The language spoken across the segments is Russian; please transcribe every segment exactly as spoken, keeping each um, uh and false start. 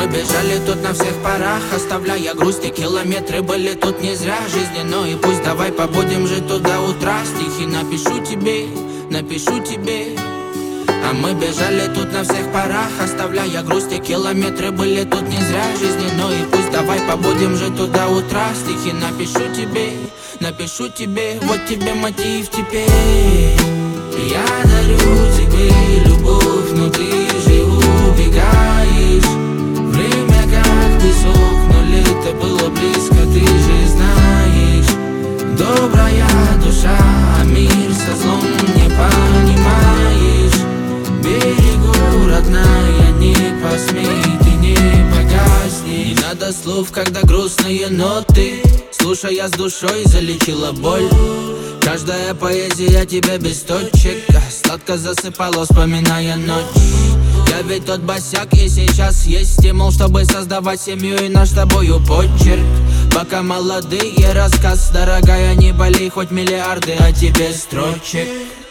мы бежали тут на всех парах, оставляя грусти. Километры были тут не зря жизни. Ну и пусть давай побудем жить тут до утра. Стихи напишу тебе, напишу тебе. А мы бежали тут на всех парах, оставляя грусти. Километры были тут не зря жизни. Ну и пусть давай побудем жить тут до утра. Стихи напишу тебе, напишу тебе. Вот тебе мотив теперь. Я дарю тебе любовь, но ты же убегаешь. Время как песок, но лето было близко, ты же знаешь. Добрая душа, а мир со злом не понимаешь. Берегу, родная, не посмей, ты не погасни. Не надо слов, когда грустные ноты. Слушая с душой, залечила боль. Каждая поэзия тебе без точек. Сладко засыпала, вспоминая ночь. Я ведь тот босяк, и сейчас есть стимул, чтобы создавать семью и наш с тобою почерк. Пока молодые, рассказ, дорогая, не болей, хоть миллиарды, а тебе строчек.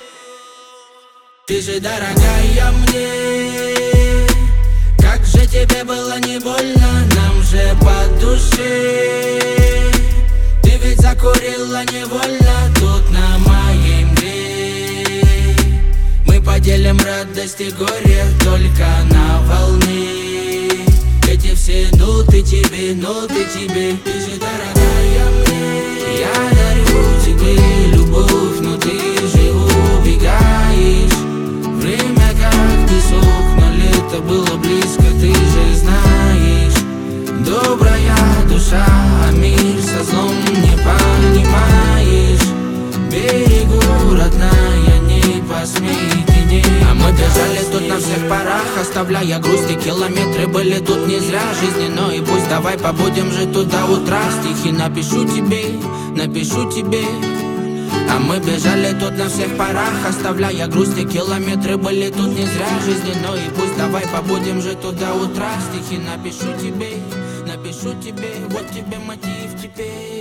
Ты же дорогая мне, как же тебе было не больно, нам же по душе. Ты ведь закурила невольно тут на моей мгле. Мы поделим радость и горе только на волне. Эти все ноты тебе, ноты тебе. Ты же дорогая мне, я дарю тебе любовь, но ты же убегаешь. Время как песок, но лето было близко, ты же знаешь. Добрая душа, а мир со злом не понимаешь. Берегу, родная, не посмей, ты не. А мы бежали тут на всех парах, оставляя грусти. Километры были тут не зря жизни. Ну и пусть давай побудем жить тут до утра. Стихи напишу тебе, напишу тебе. А мы бежали тут на всех парах, оставляя грусти. Километры были тут не зря жизни. Ну и пусть давай побудем жить тут до утра. Стихи напишу тебе, напишу тебе. Вот тебе мотив теперь.